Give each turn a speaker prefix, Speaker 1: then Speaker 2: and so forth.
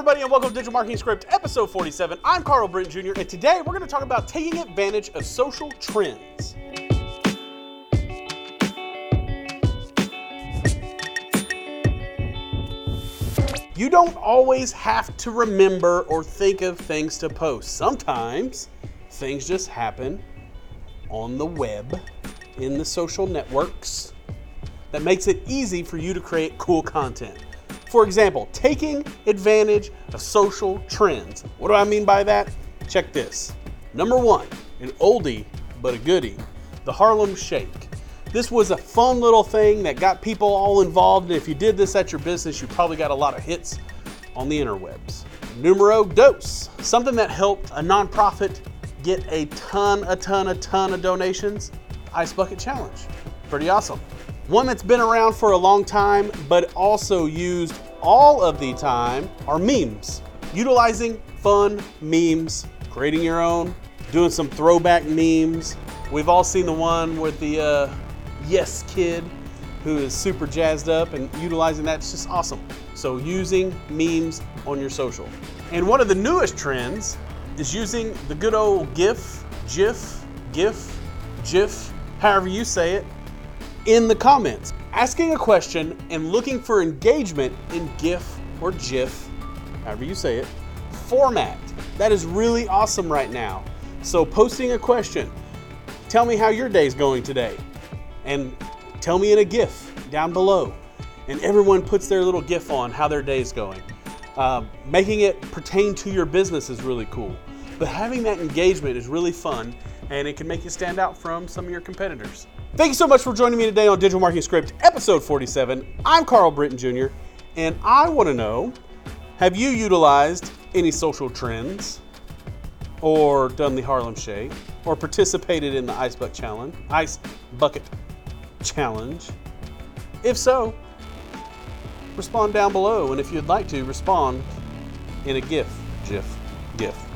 Speaker 1: everybody, and welcome to Digital Marketing Script, episode 47. I'm Carl Britton Jr., and today we're going to talk about taking advantage of social trends. You don't always have to remember or think of things to post. Sometimes things just happen on the web, in the social networks, that makes it easy for you to create cool content. For example, taking advantage of social trends. What do I mean by that? Check this. Number one, an oldie but a goodie, the Harlem Shake. This was a fun little thing that got people all involved, and if you did this at your business, you probably got a lot of hits on the interwebs. Numero dos, something that helped a nonprofit get a ton of donations, Ice Bucket Challenge. Pretty awesome. One that's been around for a long time, but also used all of the time, are memes. Utilizing fun memes, creating your own, doing some throwback memes. We've all seen the one with the Yes Kid, who is super jazzed up, and utilizing that's just awesome. So using memes on your social. And one of the newest trends is using the good old GIF, however you say it, in the comments. Asking a question and looking for engagement in GIF or GIF, however you say it, format. That is really awesome right now. So posting a question, tell me how your day's going today, and tell me in a GIF down below. And everyone puts their little GIF on how their day's going. Making it pertain to your business is really cool. But having that engagement is really fun, and it can make you stand out from some of your competitors. Thank you so much for joining me today on Digital Marketing Script, episode 47. I'm Carl Britton Jr., and I want to know, have you utilized any social trends, or done the Harlem Shake, or participated in the Ice Bucket Challenge? If so, respond down below, and if you'd like to, respond in a GIF.